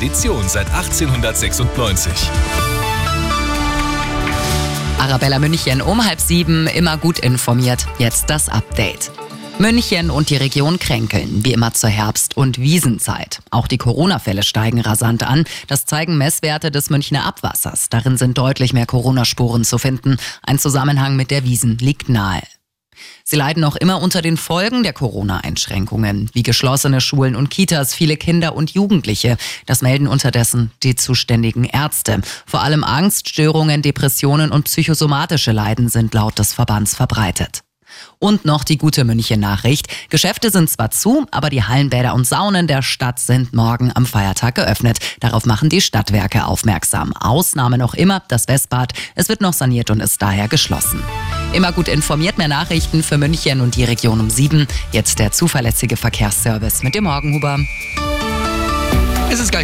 Tradition seit 1896. Arabella München um 6:30, immer gut informiert. Jetzt das Update. München und die Region kränkeln, wie immer zur Herbst- und Wiesenzeit. Auch die Corona-Fälle steigen rasant an. Das zeigen Messwerte des Münchner Abwassers. Darin sind deutlich mehr Corona-Spuren zu finden. Ein Zusammenhang mit der Wiesn liegt nahe. Sie leiden noch immer unter den Folgen der Corona-Einschränkungen, wie geschlossene Schulen und Kitas, viele Kinder und Jugendliche. Das melden unterdessen die zuständigen Ärzte. Vor allem Angststörungen, Depressionen und psychosomatische Leiden sind laut des Verbands verbreitet. Und noch die gute München-Nachricht. Geschäfte sind zwar zu, aber die Hallenbäder und Saunen der Stadt sind morgen am Feiertag geöffnet. Darauf machen die Stadtwerke aufmerksam. Ausnahme noch immer das Westbad. Es wird noch saniert und ist daher geschlossen. Immer gut informiert, mehr Nachrichten für München und die Region um 7. Jetzt der zuverlässige Verkehrsservice mit dem Morgenhuber. Es ist gleich